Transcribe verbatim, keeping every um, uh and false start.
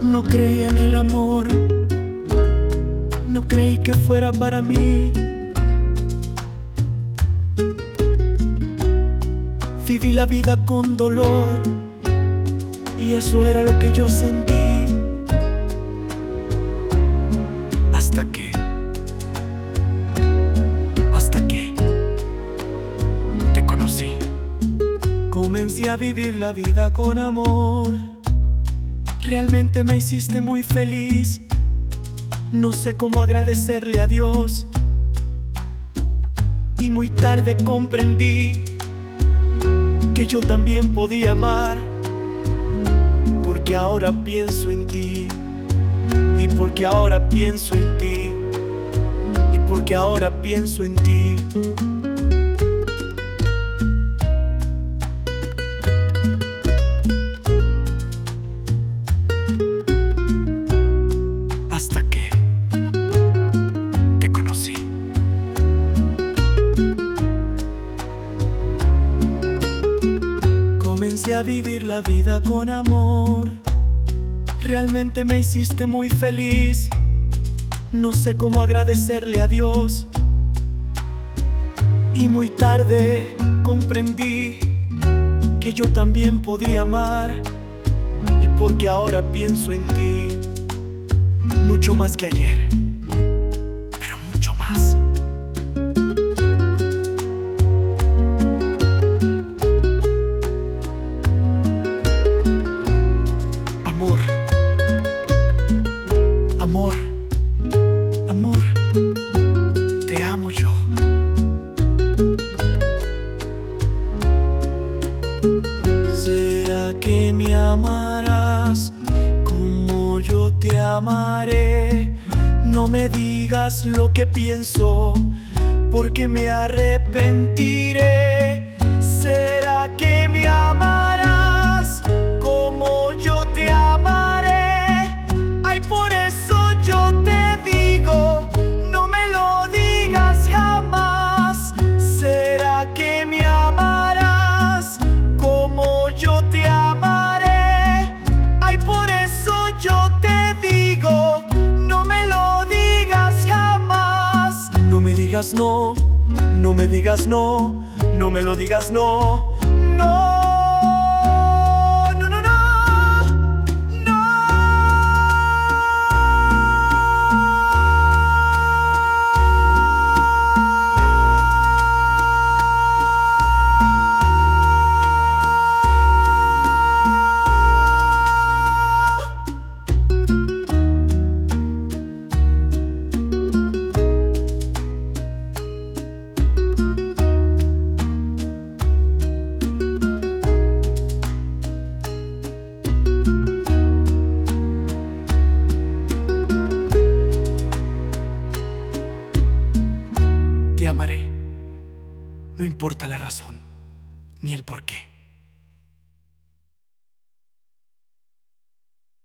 No creí en el amor, no creí que fuera para mí. Viví la vida con dolor y eso era lo que yo sentí. Hasta que, hasta que te conocí. Comencé a vivir la vida con amor. Realmente me hiciste muy feliz. No sé cómo agradecerle a Dios. Y muy tarde comprendí que yo también podía amar. Porque ahora pienso en ti. Y porque ahora pienso en ti. Y porque ahora pienso en ti. Hasta que te conocí. Comencé a vivir la vida con amor. Realmente me hiciste muy feliz. No sé cómo agradecerle a Dios. Y muy tarde comprendí que yo también podía amar. Y porque ahora pienso en ti. Mucho más que ayer, pero mucho más. Amor, amor, amor, te amo yo. ¿Será que me amarás como yo te amaré? No me digas lo que pienso, porque me arrepentiré. ¿Será que me amarás como yo te amaré? Ay, por eso yo te digo, no me lo digas jamás. ¿Será que me amarás como yo te amaré? Ay, por eso yo te digo, no me lo digas jamás. No me digas no, no me digas no, no me lo digas no, no. No, no, no, no. Te amaré, no importa la razón, ni el porqué.